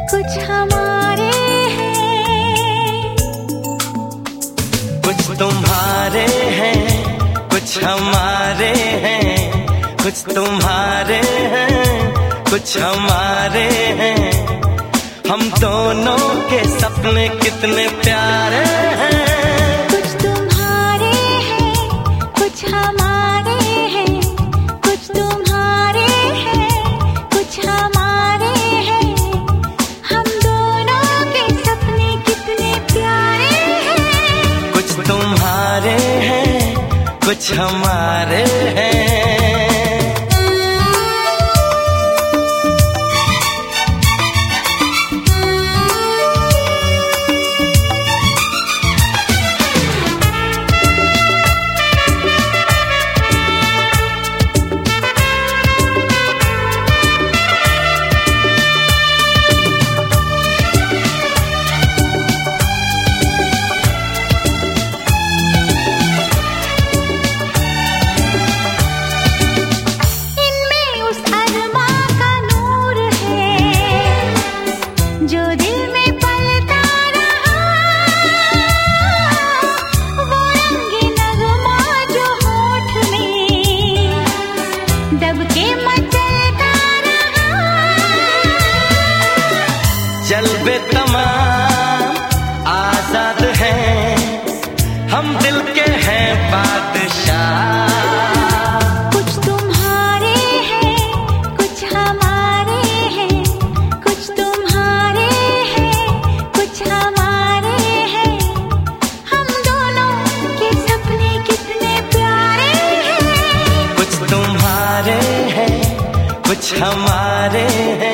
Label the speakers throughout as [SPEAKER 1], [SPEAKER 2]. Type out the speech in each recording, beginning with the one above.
[SPEAKER 1] कुछ हमारे हैं,
[SPEAKER 2] कुछ तुम्हारे हैं, कुछ हमारे हैं, कुछ तुम्हारे हैं, कुछ हमारे हैं। हम दोनों के सपने कितने प्यारे हैं।
[SPEAKER 1] कुछ तुम्हारे हैं, कुछ हमारे हैं, कुछ तुम्हारे हैं, कुछ हमारे हैं। हम दोनों के सपने कितने प्यारे हैं।
[SPEAKER 2] कुछ तुम्हारे हैं, कुछ हमारे हैं।
[SPEAKER 1] जो दिल में पलता रहा, वो रंगी नगमा जो होठ में दब के मचलता रहा।
[SPEAKER 2] जल्बे तमाम आजाद हैं, हम दिल के हैं बादशाह। कुछ हमारे हैं।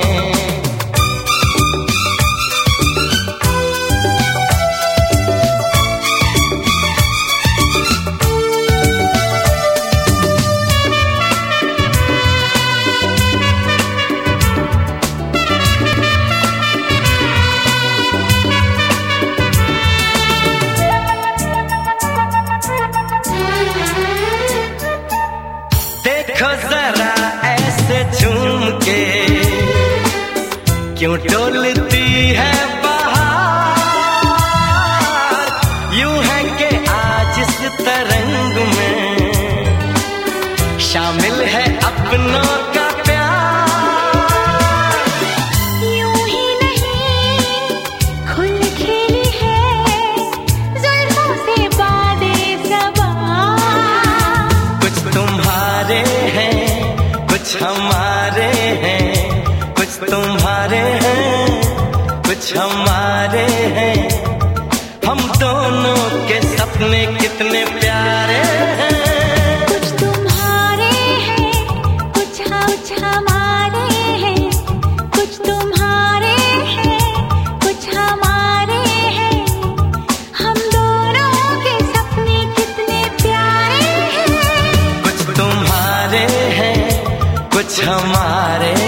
[SPEAKER 2] देखो जरा ऐसे झूम के क्यों डोलती है बहार। यूं है कि आज इस तरंग में शामिल है अपनों का प्यार।
[SPEAKER 1] यूं ही नहीं खुल खिली है जुल्फों से बादे ज़बां।
[SPEAKER 2] कुछ तुम्हारे हैं, कुछ हमारे हैं, कुछ तुम्हारे हैं, कुछ हमारे हैं। हम दोनों के सपने कितने प्यारे हैं।
[SPEAKER 1] कुछ तुम्हारे हैं, कुछ हमारे हैं, कुछ तुम्हारे हैं, कुछ हमारे हैं। हम दोनों के सपने कितने प्यारे हैं।
[SPEAKER 2] कुछ तुम्हारे हैं, कुछ हमारे